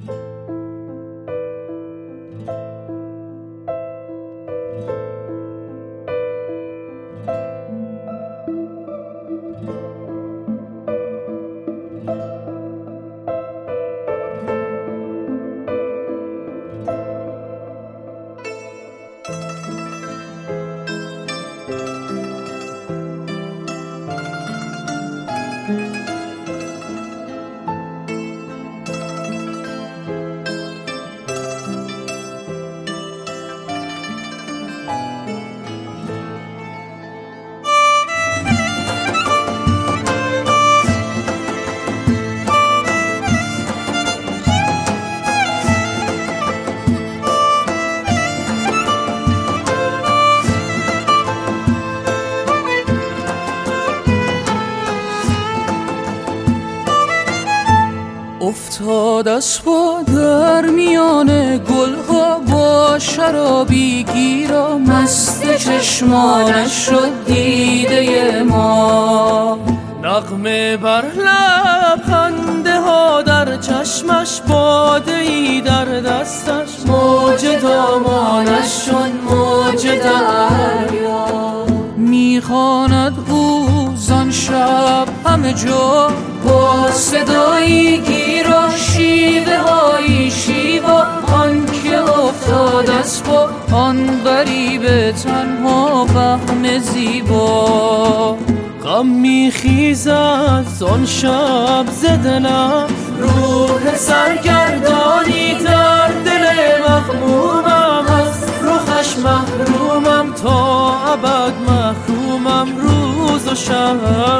افتاد اسبا در میان گلها با شرابی گیرا، مست چشمانش شد دیده ما. نغمه بر لب، خنده ها در چشمش، باده ای در دستش، موج دامانش شد موج دریا. میخواند او زان شب همه جا با صدایی گیرا، شیوه هایی شیوا، آن که افتاد اسبا، آن غریب تنها فهم زیبا. غم میخیزد زان شب ز دلم، روح سرگردانی در دل مغمومم، از رخش محرومم تا ابد محرومم روز و شب.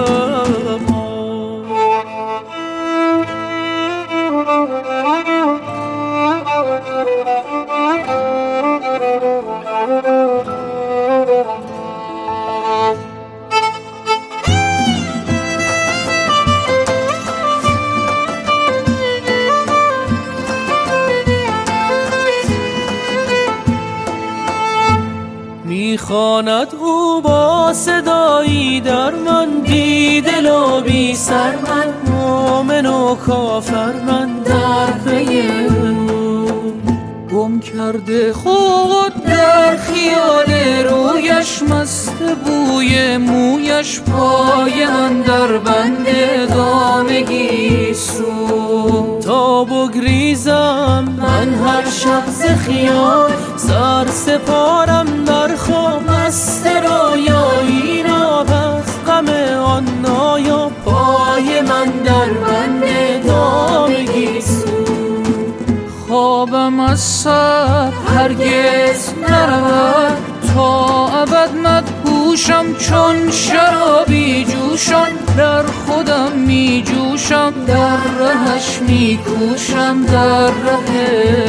میخواند او با صدایی در من، بی دل و بی سر من، مومن و کافر من در پی او. گم کرده خود در خیال رویش، مست بوی مویش، پای من در بند دام گیسو. تا بگریزم من هر شب ز خیال، سر سپارم در خواب، مست رویایی نابست غم آن نایا، پای من در بند دام گیسو. خوابم از سر هرگز نرود، تا ابد مدهوشم چون شرابی جوشان، در خودم می جوشم، در رهش می کوشم، در ره